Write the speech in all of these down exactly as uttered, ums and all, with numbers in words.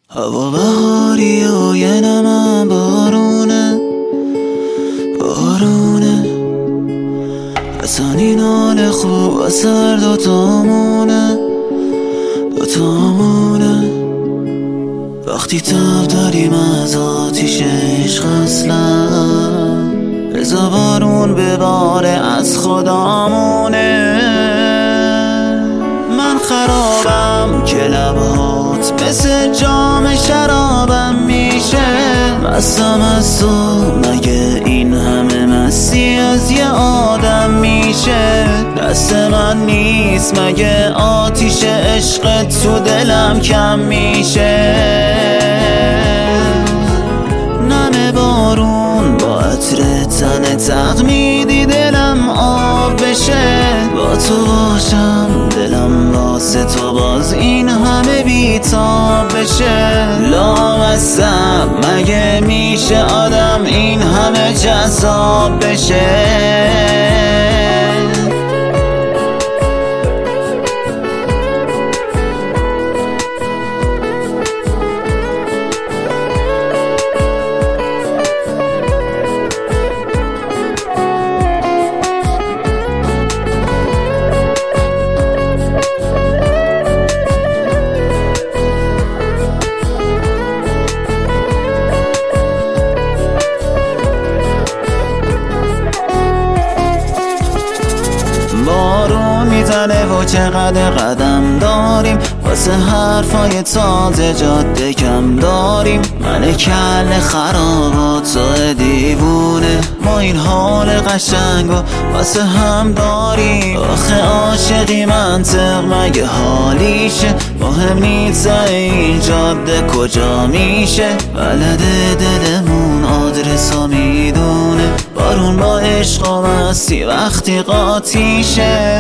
هوا بهاری و یه نمه بارونه بارونه اصلا این حال خوب و سر دوتامونه دوتامونه وقتی تب داریم از آتیش عشق اصلا بزا بارون بباره از خدامونه. من خرابم که لبهات مثل جام شرابم میشه، مستم از تو مگه این همه مستی از یه آدم میشه. دست من نیست مگه آتیش عشقت تو دلم کم میشه. نم بارون با عطر تن تقمیدی دلم آب بشه. با تو باشم دلم واسه تو باز این همه بیتاب بشه. لامصب مگه میشه آدم این همه جذاب بشه. بارون میزنه و چقدر قدم داریم، واسه حرفای تازه جاده کم داریم. من کل خراب تو دیوونه، ما این حال قشنگو واسه هم داریم. آخه عاشقی منطق مگه حالیشه، مهم نیست این جاده کجا میشه. بلده دلمون آدرسو میدونه، بارون با عشق و مستی وقتی قاطیشه.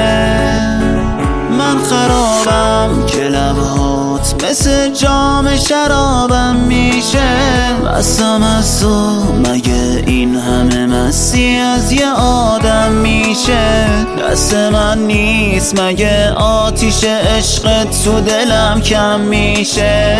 من خرابم که لبهات مثل جام شرابم میشه. مستم از تو مگه این همه مستی از یه آدم میشه. دست من نیست مگه آتیش عشقت تو دلم کم میشه.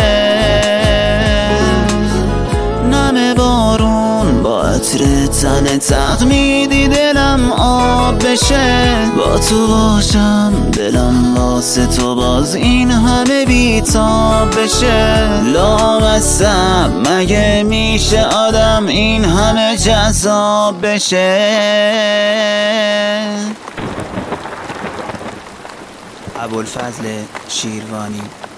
نم بارون با عطر تن تقمیدی دلم آب بشه. با تو باشم دلم واسه تو باز این همه بیتاب بشه. لامصب مگه میشه آدم این همه جذاب بشه. ابوالفضل شیروانی.